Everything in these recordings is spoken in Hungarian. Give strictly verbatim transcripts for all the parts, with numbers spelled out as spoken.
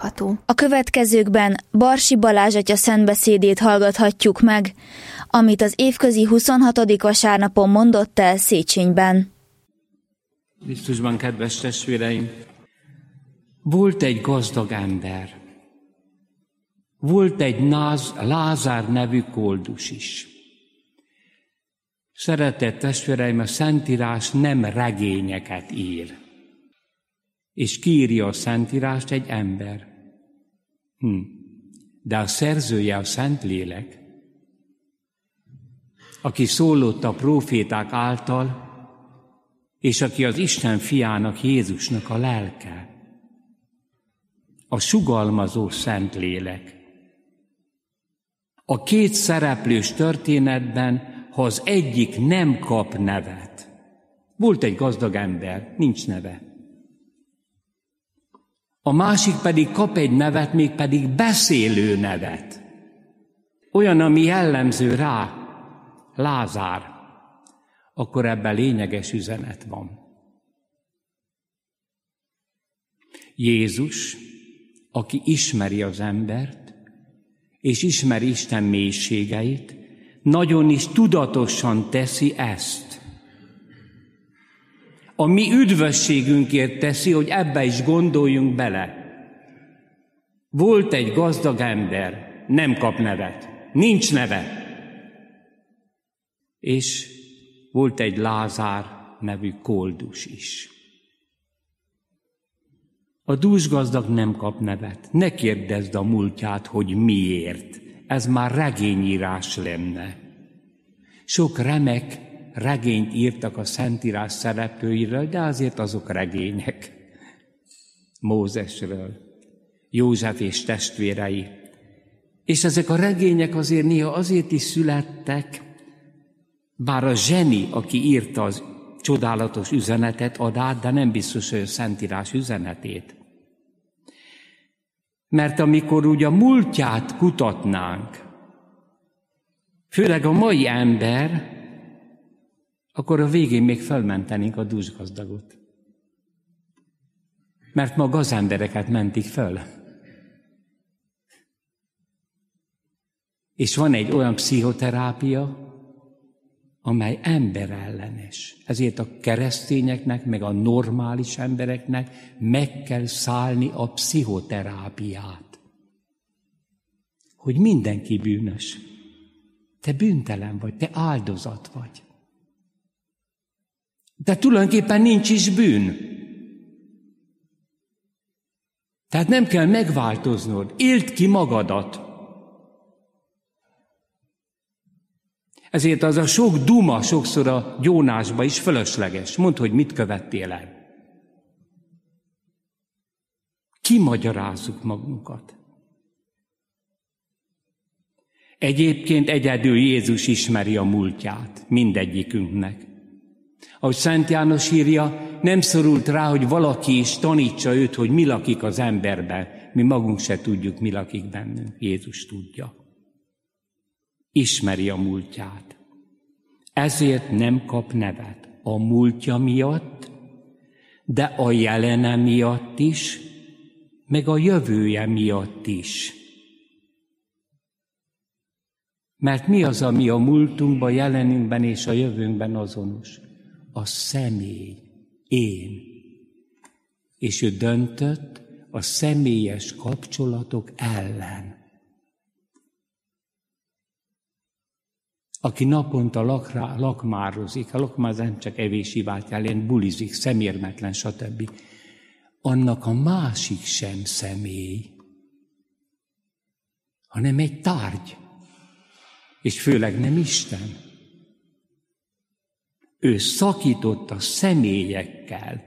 olvasható. A következőkben Barsi Balázs atya szentbeszédét hallgathatjuk meg, amit az évközi huszonhatodik vasárnapon mondott el Széchenyben. Krisztusban, kedves testvéreim, volt egy gazdag ember. Volt egy Náz, Lázár nevű koldus is. Szeretett testvéreim, a Szentírás nem regényeket ír. És kiírja a Szentírást egy ember. Hm. De a szerzője a Szentlélek, aki szólott a próféták által, és aki az Isten fiának, Jézusnak a lelke. A sugalmazó Szentlélek. A két szereplős történetben, ha az egyik nem kap nevet. Volt egy gazdag ember, nincs neve. A másik pedig kap egy nevet, mégpedig beszélő nevet. Olyan, ami jellemző rá, Lázár. Akkor ebben lényeges üzenet van. Jézus, aki ismeri az embert, és ismeri Isten mélységeit, nagyon is tudatosan teszi ezt. A mi üdvösségünkért teszi, hogy ebbe is gondoljunk bele. Volt egy gazdag ember, nem kap nevet, nincs neve. És volt egy Lázár nevű koldus is. A dúsgazdag nem kap nevet. Ne kérdezd a múltját, hogy miért. Ez már regényírás lenne. Sok remek regényt írtak a Szentírás szereplőiről, de azért azok regények. Mózesről, József és testvérei. És ezek a regények azért néha azért is születtek, bár a zseni, aki írta az csodálatos üzenetet ad át, de nem biztos, hogy a Szentírás üzenetét. Mert amikor úgy a múltját kutatnánk, főleg a mai ember, akkor a végén még felmentenénk a dúsgazdagot. Mert ma a gazembereket mentik föl. És van egy olyan pszichoterápia, amely emberellenes. Ezért a keresztényeknek, meg a normális embereknek meg kell szállni a pszichoterápiát. Hogy mindenki bűnös. Te bűntelen vagy, te áldozat vagy. De tulajdonképpen nincs is bűn. Tehát nem kell megváltoznod. Éld ki magadat. Ezért az a sok duma sokszor a gyónásba is fölösleges. Mondd, hogy mit követtél el. Kimagyarázzuk magunkat. Egyébként egyedül Jézus ismeri a múltját mindegyikünknek. Ahogy Szent János írja, nem szorult rá, hogy valaki is tanítsa őt, hogy mi lakik az emberben. Mi magunk se tudjuk, mi lakik bennünk. Jézus tudja. Ismeri a múltját. Ezért nem kap nevet. A múltja miatt, de a jelene miatt is, meg a jövője miatt is. Mert mi az, ami a múltunkban, jelenünkben és a jövőnkben azonos? A személy, én. És ő döntött a személyes kapcsolatok ellen. Aki naponta lakrá, lakmározik, a lakmáz nem csak evés-ivát jelent, bulizik, szemérmetlen, stb. Annak a másik sem személy, hanem egy tárgy. És főleg nem Isten. Ő szakított a személyekkel.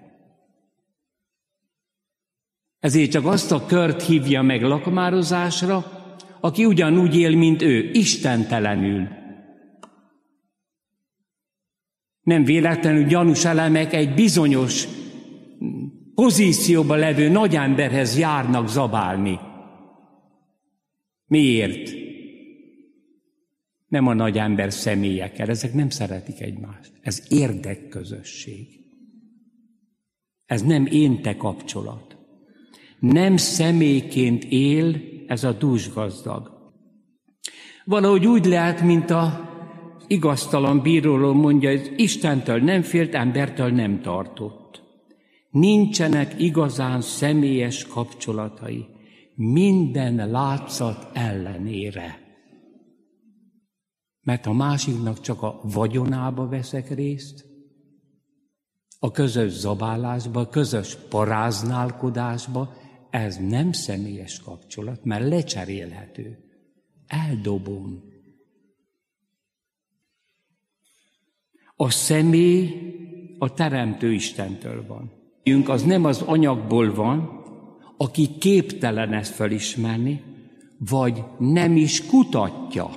Ezért csak azt a kört hívja meg lakmározásra, aki ugyanúgy él, mint ő, istentelenül. Nem véletlenül gyanús elemek egy bizonyos pozícióban levő nagy emberhez járnak zabálni. Miért? Nem a nagy ember személyekkel, ezek nem szeretik egymást. Ez érdekközösség. Ez nem én-te kapcsolat. Nem személyként él ez a dúsgazdag. Valahogy úgy lehet, mint a igaztalan bíróról mondja, hogy Istentől nem félt, embertől nem tartott. Nincsenek igazán személyes kapcsolatai, minden látszat ellenére. Mert a másiknak csak a vagyonába veszek részt, a közös zabálásba, a közös paráználkodásba, ez nem személyes kapcsolat, mert lecserélhető. Eldobom. A személy a Teremtő Istentől van. Az nem az anyagból van, aki képtelen ezt felismerni, vagy nem is kutatja.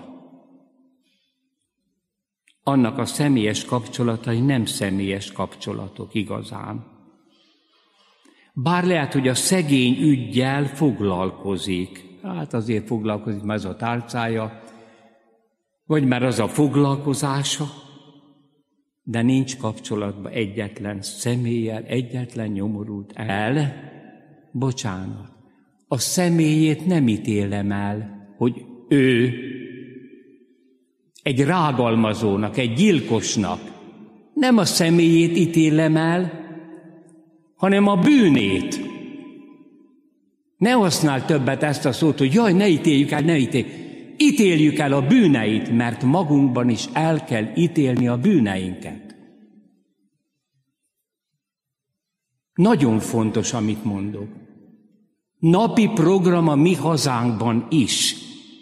Annak a személyes kapcsolatai nem személyes kapcsolatok igazán. Bár lehet, hogy a szegény üggyel foglalkozik. Hát azért foglalkozik, mert ez a tárcája, vagy mert az a foglalkozása, de nincs kapcsolatban egyetlen személlyel, egyetlen nyomorult el. Bocsánat, a személyét nem ítélem el, hogy ő egy rágalmazónak, egy gyilkosnak. Nem a személyét ítélem el, hanem a bűnét. Ne használ többet ezt a szót, hogy jaj, ne ítéljük el, ne ítéljük. Ítéljük el a bűneit, mert magunkban is el kell ítélni a bűneinket. Nagyon fontos, amit mondok. Napi program a mi hazánkban is.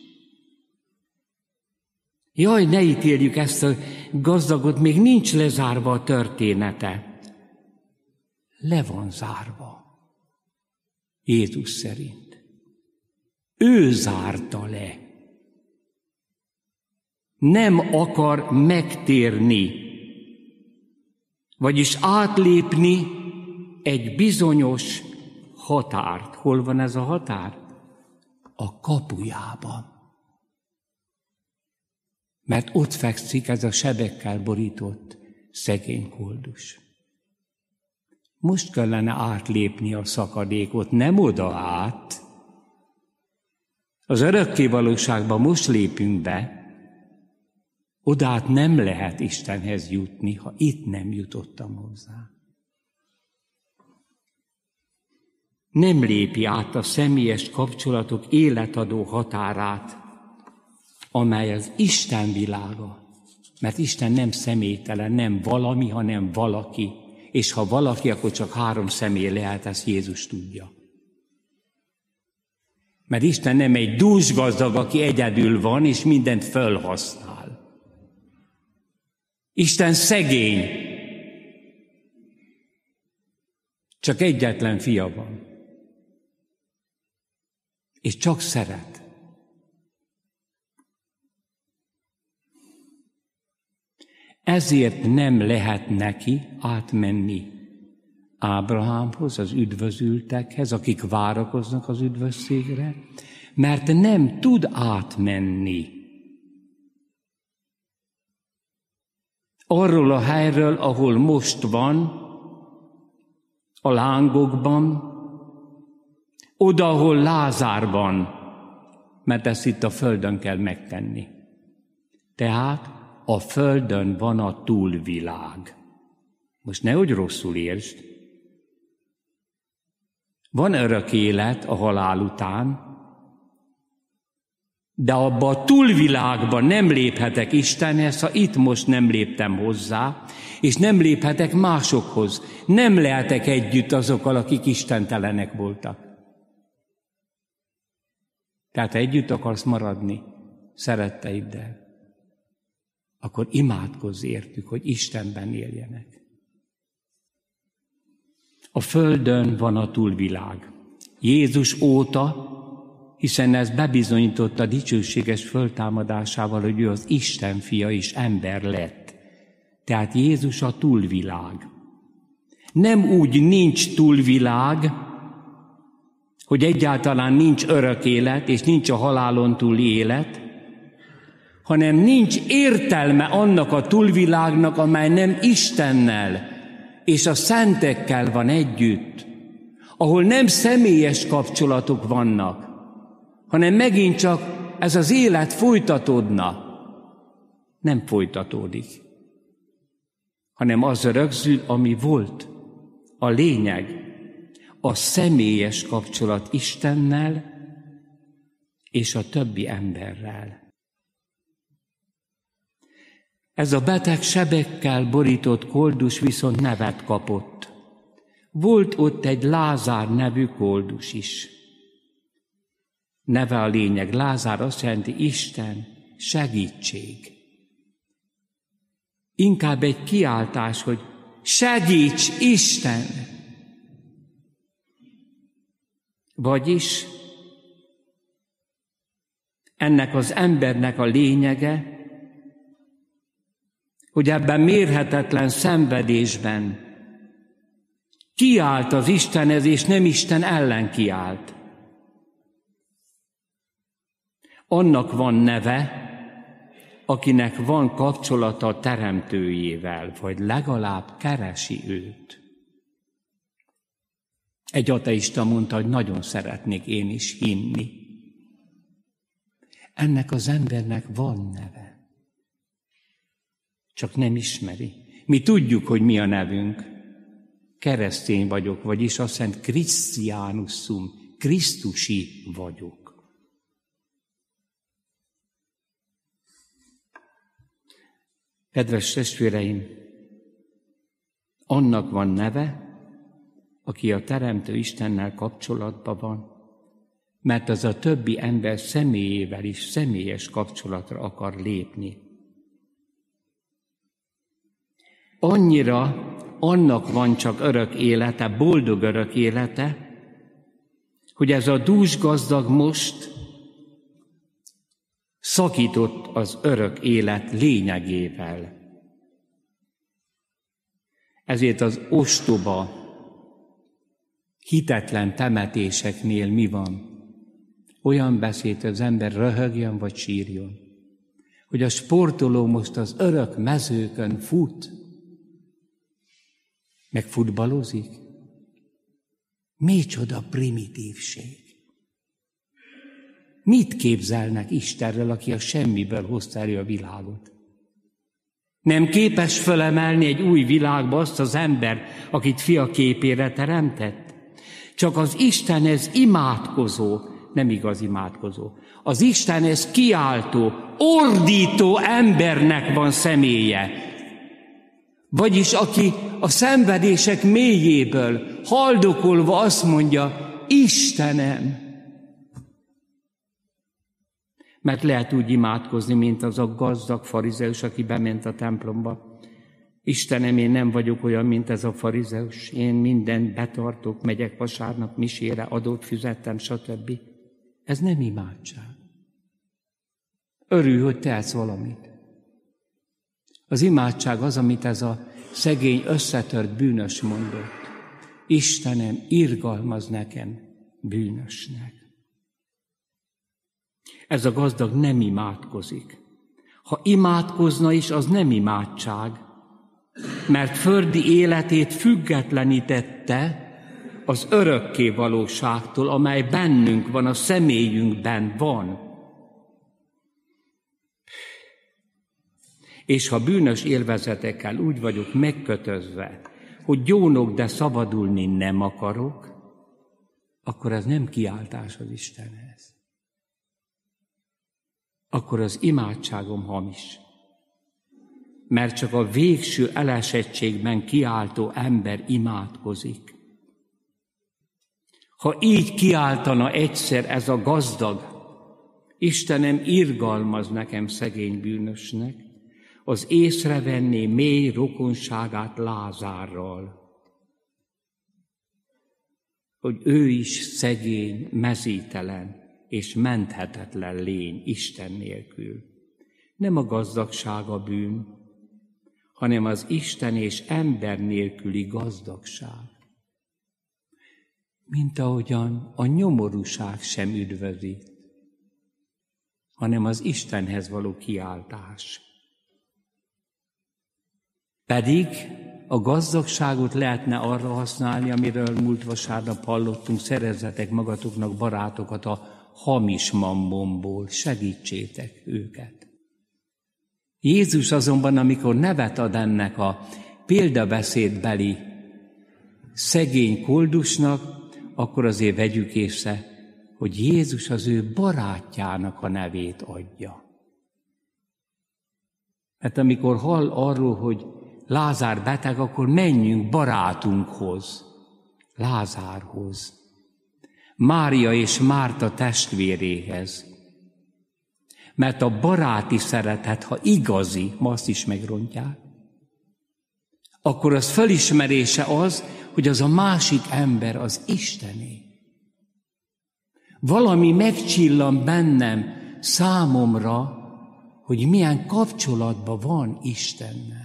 Jaj, ne ítéljük ezt a gazdagot, még nincs lezárva a története. Le van zárva. Jézus szerint. Ő zárta le. Nem akar megtérni, vagyis átlépni egy bizonyos határt. Hol van ez a határ? A kapujában. Mert ott fekszik ez a sebekkel borított szegény koldus. Most kellene átlépni a szakadékot, nem oda át. Az örökké valóságban most lépünk be, odát nem lehet Istenhez jutni, ha itt nem jutottam hozzá. Nem lépi át a személyes kapcsolatok életadó határát, amely az Isten világa. Mert Isten nem személytelen, nem valami, hanem valaki. És ha valaki, akkor csak három személy lehet, ezt Jézus tudja. Mert Isten nem egy dúsgazdag, aki egyedül van, és mindent fölhasznál. Isten szegény. Csak egyetlen fia van. És csak szeret. Ezért nem lehet neki átmenni Ábrahámhoz, az üdvözültekhez, akik várakoznak az üdvösségre, mert nem tud átmenni. Arról a helyről, ahol most van, a lángokban, oda, ahol Lázárban, mert ezt itt a földön kell megtenni. Tehát a földön van a túlvilág. Most nehogy rosszul értsd. Van örök élet a halál után, de abba a túlvilágban nem léphetek Istenhez, ha itt most nem léptem hozzá, és nem léphetek másokhoz. Nem lehetek együtt azokkal, akik istentelenek voltak. Tehát ha együtt akarsz maradni szeretteiddel, akkor imádkozz értük, hogy Istenben éljenek. A földön van a túlvilág. Jézus óta, hiszen ez bebizonyította dicsőséges föltámadásával, hogy ő az Isten fia és ember lett. Tehát Jézus a túlvilág. Nem úgy nincs túlvilág, hogy egyáltalán nincs örök élet, és nincs a halálon túl élet, hanem nincs értelme annak a túlvilágnak, amely nem Istennel és a szentekkel van együtt. ahol nem személyes kapcsolatok vannak, hanem megint csak ez az élet folytatódna, nem folytatódik, hanem az rögzül, ami volt. A lényeg, a személyes kapcsolat Istennel és a többi emberrel. Ez a beteg sebekkel borított koldus viszont nevet kapott. Volt ott egy Lázár nevű koldus is. Neve a lényeg. Lázár azt jelenti Isten, segítség. Inkább egy kiáltás, hogy segíts, Isten! Vagyis ennek az embernek a lényege, hogy ebben mérhetetlen szenvedésben kiált az Istenhez, és nem Isten ellen kiált. Annak van neve, akinek van kapcsolata a teremtőjével, vagy legalább keresi őt. Egy ateista mondta, hogy nagyon szeretnék én is hinni. Ennek az embernek van neve. Csak nem ismeri. Mi tudjuk, hogy mi a nevünk. Keresztény vagyok, vagyis azt jelenti Christianusum, Krisztusi vagyok. Kedves testvéreim, annak van neve, aki a Teremtő Istennel kapcsolatban van, mert az a többi ember személyével is személyes kapcsolatra akar lépni. Annyira annak van csak örök élete, boldog örök élete, hogy ez a dús gazdag most szakított az örök élet lényegével. Ezért az ostoba, hitetlen temetéseknél mi van? Olyan beszéd, az ember röhögjön vagy sírjon, hogy a sportoló most az örök mezőkön fut, meg futballozik. Micsoda primitívség! Mit képzelnek Istenről, aki a semmiből hozta elő a világot? Nem képes fölemelni egy új világba azt az ember, akit fia képére teremtett? Csak az Istenhez imádkozó, nem igaz imádkozó, az Istenhez kiáltó, ordító embernek van személye. Vagyis aki a szenvedések mélyéből haldokolva azt mondja, Istenem! Mert lehet úgy imádkozni, mint az a gazdag farizeus, aki bement a templomba. Istenem, én nem vagyok olyan, mint ez a farizeus. Én mindent betartok, megyek vasárnap misére, adót fizettem, stb. Ez nem imádság. Örülj, hogy tehetsz valamit. Az imádság az, amit ez a szegény, összetört bűnös mondott. Istenem, irgalmaz nekem, bűnösnek. Ez a gazdag nem imádkozik. Ha imádkozna is, az nem imádság, mert földi életét függetlenítette az örökké valóságtól, amely bennünk van, a személyünkben van. És ha bűnös élvezetekkel úgy vagyok megkötözve, hogy gyónok, de szabadulni nem akarok, akkor ez nem kiáltás az Istenhez. Akkor az imádságom hamis. Mert csak a végső elesettségben kiáltó ember imádkozik. Ha így kiáltana egyszer ez a gazdag, Istenem, irgalmaz nekem szegény bűnösnek, az észrevenné mély rokonságát Lázárral, hogy ő is szegény, mezítelen és menthetetlen lény Isten nélkül. Nem a gazdagság a bűn, hanem az Isten és ember nélküli gazdagság. Mint ahogyan a nyomorúság sem üdvözít, hanem az Istenhez való kiáltás. Pedig a gazdagságot lehetne arra használni, amiről múlt vasárnap hallottunk, szerezzetek magatoknak barátokat a hamis mammomból, segítsétek őket. Jézus azonban, amikor nevet ad ennek a példabeszédbeli szegény koldusnak, akkor azért vegyük észre, hogy Jézus az ő barátjának a nevét adja. Mert amikor hall arról, hogy Lázár beteg, akkor menjünk barátunkhoz, Lázárhoz, Mária és Márta testvéréhez. Mert a baráti szeretet, ha igazi, ma azt is megrontják, akkor az felismerése az, hogy az a másik ember az Istené. Valami megcsillan bennem számomra, hogy milyen kapcsolatban van Istennel.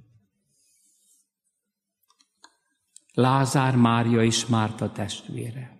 Lázár, Mária és Márta testvére.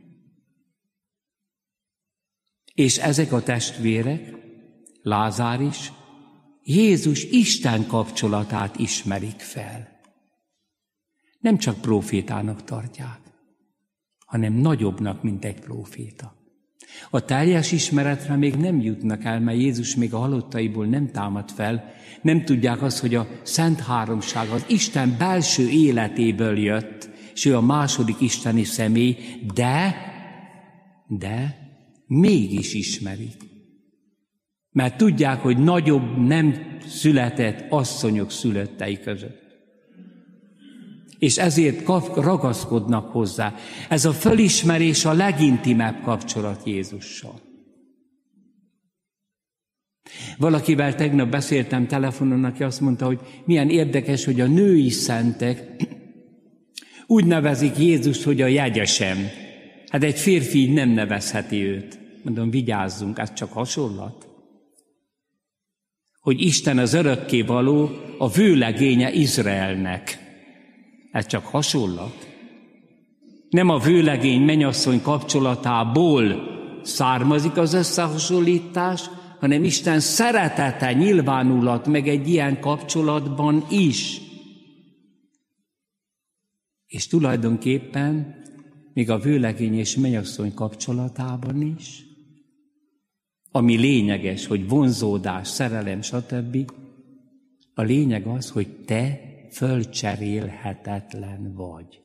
És ezek a testvérek, Lázár is, Jézus Isten kapcsolatát ismerik fel. Nem csak prófétának tartják, hanem nagyobbnak, mint egy próféta. A teljes ismeretre még nem jutnak el, mert Jézus még a halottaiból nem támad fel, nem tudják azt, hogy a Szent Háromság az Isten belső életéből jött, és ő a második isteni személy, de, de mégis ismerik. Mert tudják, hogy nagyobb nem született asszonyok szülöttei között. És ezért ragaszkodnak hozzá. Ez a fölismerés a legintimebb kapcsolat Jézussal. Valakivel tegnap beszéltem telefonon, aki azt mondta, hogy milyen érdekes, hogy a női szentek úgy nevezik Jézust, hogy a jegyesem. Hát egy férfi így nem nevezheti őt. Mondom, vigyázzunk, ez csak hasonlat. Hogy Isten az örökkévaló, a vőlegénye Izraelnek. Ez csak hasonlat. Nem a vőlegény mennyasszony kapcsolatából származik az összehasonlítás, hanem Isten szeretete nyilvánulat meg egy ilyen kapcsolatban is. És tulajdonképpen még a vőlegény és mennyasszony kapcsolatában is, ami lényeges, hogy vonzódás, szerelem, stb. A lényeg az, hogy te fölcserélhetetlen vagy.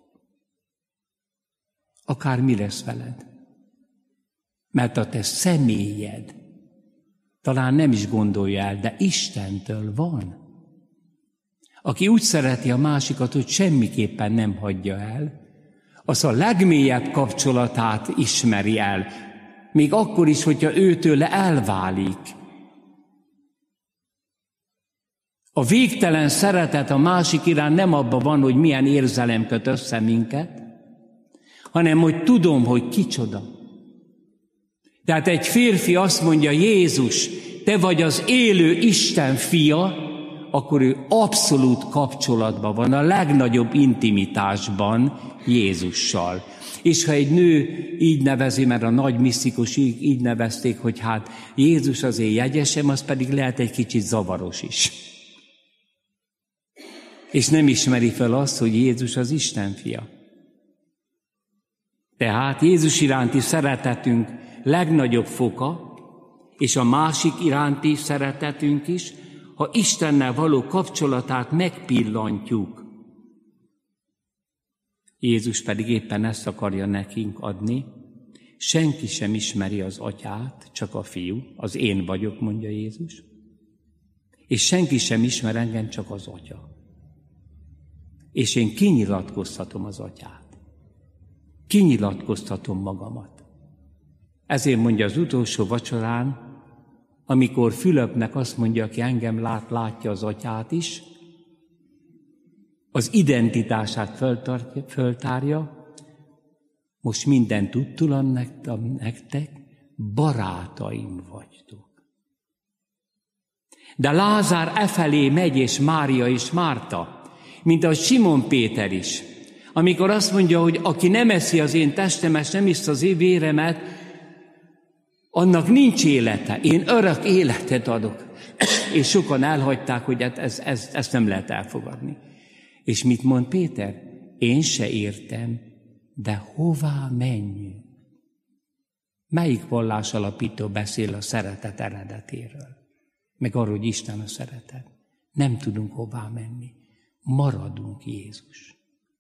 Akár mi lesz veled. Mert a te személyed talán nem is gondolja el, de Istentől van. Aki úgy szereti a másikat, hogy semmiképpen nem hagyja el, az a legmélyebb kapcsolatát ismeri el, még akkor is, hogyha őtőle elválik. A végtelen szeretet a másik iránt nem abban van, hogy milyen érzelem köt össze minket, hanem hogy tudom, hogy kicsoda. Tehát egy férfi azt mondja, Jézus, te vagy az élő Isten fia, akkor ő abszolút kapcsolatban van, a legnagyobb intimitásban Jézussal. És ha egy nő így nevezi, mert a nagy misztikus így, így nevezték, hogy hát Jézus az én jegyesem, az pedig lehet egy kicsit zavaros is. És nem ismeri fel azt, hogy Jézus az Isten fia. Tehát Jézus iránti szeretetünk legnagyobb foka, és a másik iránti szeretetünk is, ha Istennel való kapcsolatát megpillantjuk. Jézus pedig éppen ezt akarja nekünk adni. Senki sem ismeri az atyát, csak a fiú, az én vagyok, mondja Jézus. És senki sem ismer engem, csak az atya. És én kinyilatkoztatom az atyát. Kinyilatkoztatom magamat. Ezért mondja az utolsó vacsorán, amikor Fülöpnek azt mondja, aki engem lát, látja az atyát is, az identitását föltartja, föltárja, most minden tudtulan nektek, barátaim vagytok. De Lázár efelé megy, és Mária és Márta, mint a Simon Péter is, amikor azt mondja, hogy aki nem eszi az én testemet, nem isz az én véremet, annak nincs élete, én örök életet adok. És sokan elhagyták, hogy ez, ez, ezt nem lehet elfogadni. És mit mond Péter? Én se értem, de hová menjünk? Melyik vallásalapító beszél a szeretet eredetéről? Meg arról, hogy Isten a szeretet. Nem tudunk hová menni. Maradunk Jézus.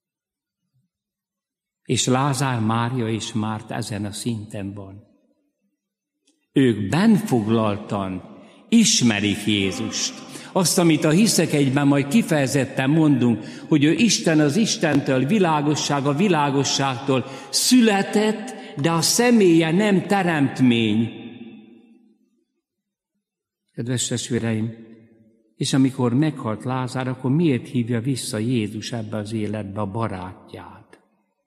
És Lázár, Mária és Márta ezen a szinten van. Ők benfoglaltan ismerik Jézust. Azt, amit a Hiszek egyben majd kifejezetten mondunk, hogy ő Isten az Istentől, világosság a világosságtól született, de a személye nem teremtmény. Kedves testvéreim, és amikor meghalt Lázár, akkor miért hívja vissza Jézus ebbe az életbe a barátját?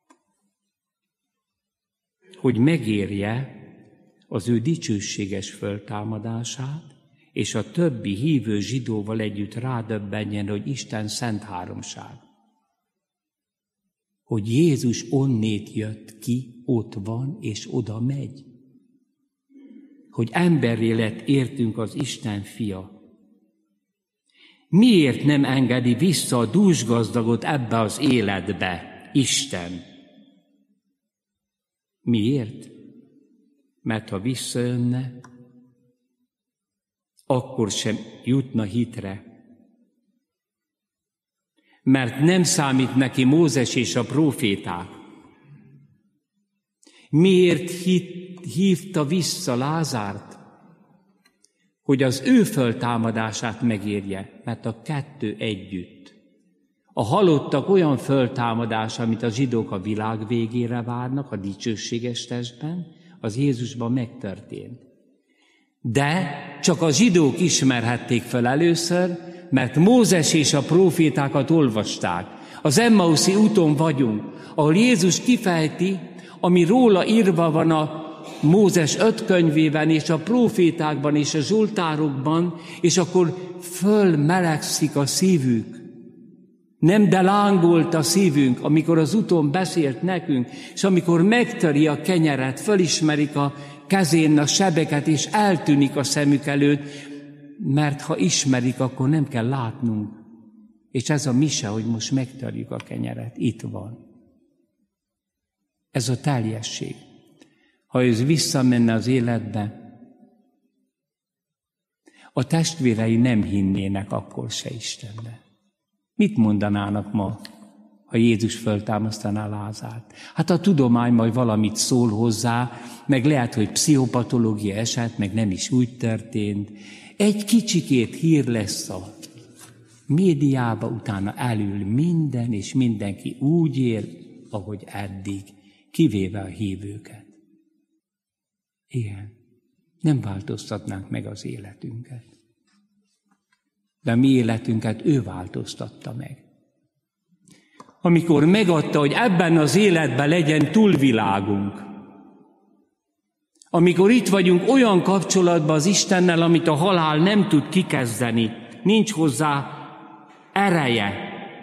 Hogy megérje az ő dicsőséges föltámadását, és a többi hívő zsidóval együtt rádöbbenjen, hogy Isten szent háromság. Hogy Jézus onnét jött ki, ott van, és oda megy. Hogy emberré lett értünk az Isten fia. Miért nem engedi vissza a dúsgazdagot ebbe az életbe, Isten? Miért? Mert ha visszajönne, akkor sem jutna hitre. Mert nem számít neki Mózes és a próféták. Miért hívta vissza Lázárt? Hogy az ő föltámadását megérje, mert a kettő együtt. A halottak olyan föltámadása, amit a zsidók a világ végére várnak, a dicsőséges testben, az Jézusban megtörtént. De csak a zsidók ismerhették fel először, mert Mózes és a prófétákat olvasták. Az Emmauszi úton vagyunk, ahol Jézus kifejti, ami róla írva van a Mózes öt könyvében, és a prófétákban, és a zsoltárokban, és akkor fölmelegszik a szívük. Nem, de lángolt a szívünk, amikor az úton beszélt nekünk, és amikor megtöri a kenyeret, fölismerik a kezén a sebeket, és eltűnik a szemük előtt, mert ha ismerik, akkor nem kell látnunk. És ez a mise, hogy most megtörjük a kenyeret, itt van. Ez a teljesség. Ha ez visszamenne az életbe, a testvérei nem hinnének akkor se Istenbe. Mit mondanának ma, ha Jézus föltámasztaná Lázárt? Hát a tudomány majd valamit szól hozzá, meg lehet, hogy pszichopatológia eset, meg nem is úgy történt. Egy kicsikét hír lesz a médiába, utána elül minden, és mindenki úgy él, ahogy eddig, kivéve a hívőket. Igen, nem változtatnánk meg az életünket. De a mi életünket ő változtatta meg. Amikor megadta, hogy ebben az életben legyen túlvilágunk. Amikor itt vagyunk olyan kapcsolatban az Istennel, amit a halál nem tud kikezdeni, nincs hozzá ereje.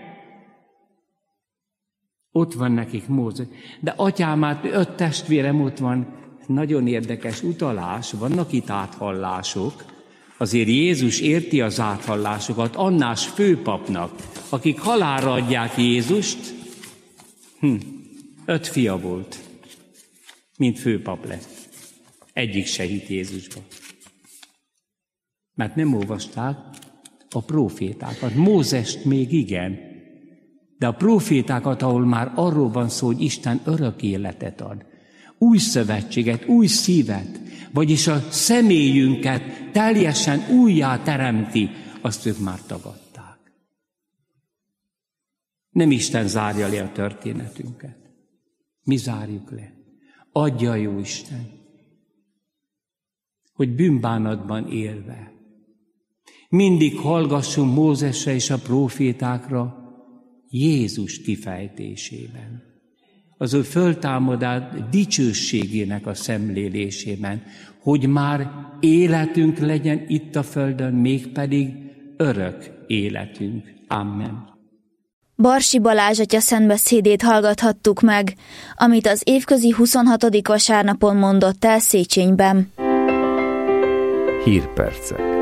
Ott van nekik Mózes. De atyámát, öt testvérem ott van, nagyon érdekes utalás, vannak itt áthallások. Azért Jézus érti az áthallásokat Annás főpapnak, akik halálra adják Jézust. Hm, öt fia volt, mint főpap lett. Egyik se hitt Jézusba. Mert nem olvasták a prófétákat. Mózest még igen, de a prófétákat, ahol már arról van szó, hogy Isten örök életet ad, új szövetséget, új szívet, vagyis a személyünket teljesen újjá teremti, azt ők már tagadták. Nem Isten zárja le a történetünket. Mi zárjuk le. Adja a jó Isten, hogy bűnbánatban élve mindig hallgassunk Mózesre és a prófétákra Jézus kifejtésében. Az ő föltámadás dicsőségének a szemlélésében, hogy már életünk legyen itt a földön, mégpedig örök életünk. Amen. Barsi Balázs atya szentbeszédét hallgathattuk meg, amit az évközi huszonhatodik vasárnapon mondott el Széchenyben. Hírpercek.